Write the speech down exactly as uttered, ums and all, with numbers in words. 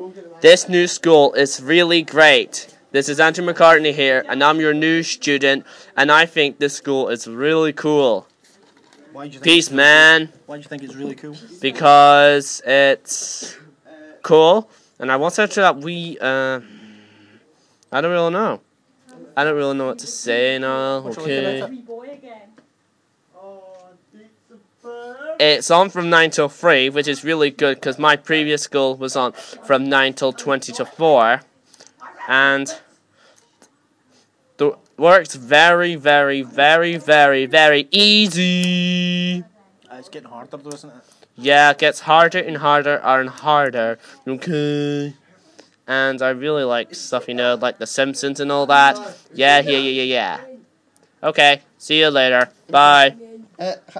This new school is really great. This is Andrew McCartney here, and I'm your new student, and I think this school is really cool. Why do you think Peace, it's really man. Cool? Why do you think it's really cool? Because it's cool, and I want to say that we, uh, I don't really know. I don't really know what to say now, okay. It's on from nine till three, which is really good, because my previous school was on from nine till twenty to four. And the work's very, very, very, very, very easy. Uh, it's getting harder though, isn't it? Yeah, it gets harder and harder and harder. Okay. And I really like stuff, you know, like The Simpsons and all that. Yeah, yeah, yeah, yeah, yeah. Okay, see you later. Bye. Uh,